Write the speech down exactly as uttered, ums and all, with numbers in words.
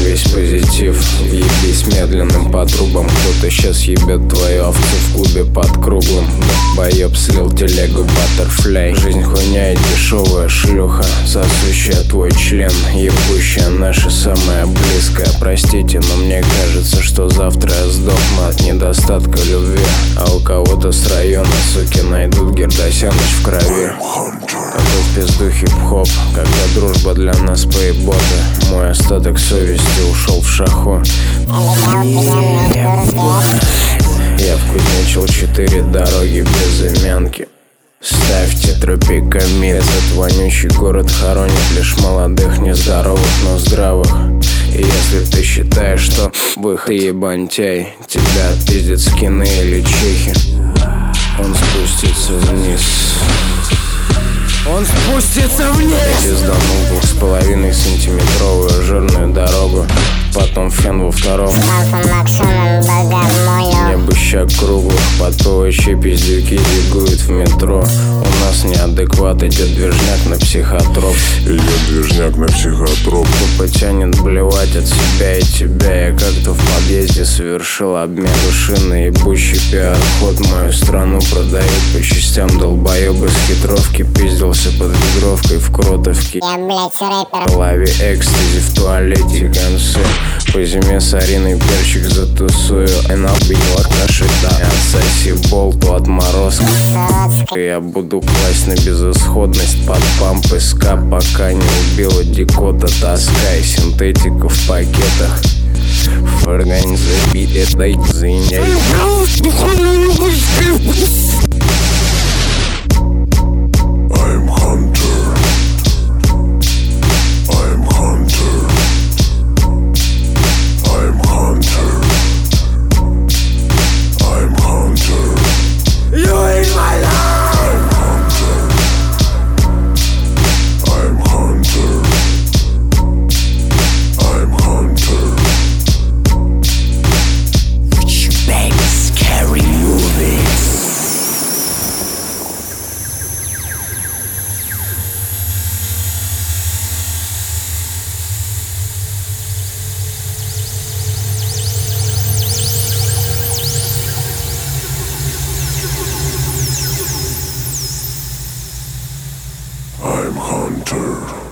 весь позитив. Ебись медленным по трубам. Кто-то сейчас ебет твою овцу в клубе под круглым. Боёб слил телегу баттерфляй. Жизнь хуйня и дешевая шлюха, сосущая твой член, ебущая наша самая близкая. Простите, но мне кажется, что завтра я сдохну от недостатка любви. А у кого-то с района, суки, найдут Гердасяныч в крови. Какой в пизду хип-хоп, когда дружба для нас поебота. Мой остаток совести ушел в шаху. Я вкуснячил четыре дороги без имянки. Ставьте тропикомир. Этот вонючий город хоронит лишь молодых, нездоровых, но здравых. И если ты считаешь, что выход ебантяй, тебя пиздят скины или чехи, он спустится вниз. Он спустится вниз. Я пизданул двух с половиной сантиметровую жирную дорогу, потом фен во втором. Небо щак круглых, потовощие пиздюки зигуют в метро. У нас неадекват, идет движняк на психотроп. Идет движняк на психотроп. Тупо тянет блевать от себя и тебя. Я как-то в подъезде совершил обмен души на ебущий пиар-ход. Мою страну продают по частям долбоебы с хитровки. Пиздился под ведровкой в Кротовке. Я, блядь, рэпер. Лови экстази в туалете концы. По зиме с Ариной перчик затусую. Она била каши, да. Отсоси болту отморозка. Я буду класть на безысходность под пампы ска, пока не убила дикота тоска и синтетику в пакетах. Фаргань забит, дай заиняй. I'm Hunter.